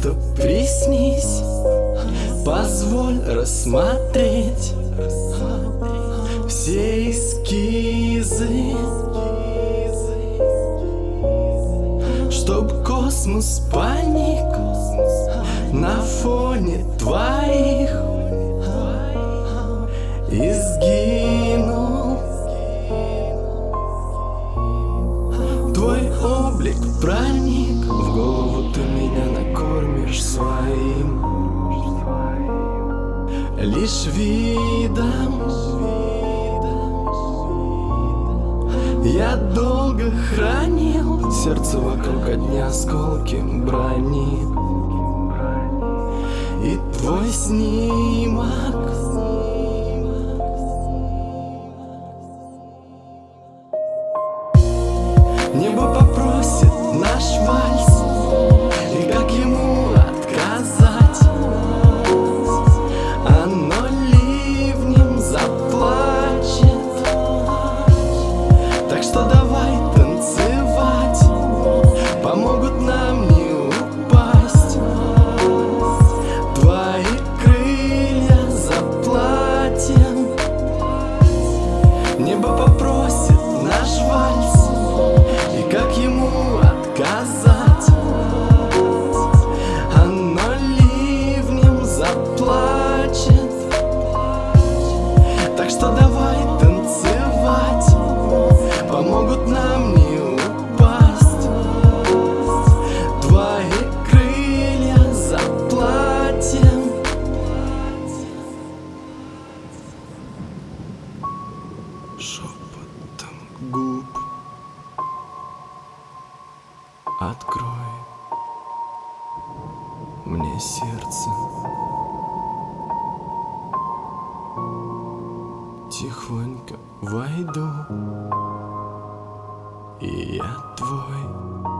просто приснись, позволь рассмотреть все эскизы, чтоб космос паник на фоне твоих и сгинул. Твой облик проник в голову, ты меня накормишь своим лишь видом. Я долго хранил сердце вокруг одни осколки брони, и твой снимок небо попросит наш вальс, и как ему отказать? Оно ливнем заплачет. Так что давай танцевать, помогут нам не упасть твои крылья заплатим. Небо попросит наш вальс, и как ему отказать? Оно ливнем заплачет. Так что давай танцевать, помогут нам не упасть твои крылья заплатим. Шепотом губ открой мне сердце, тихонько войду, и я твой.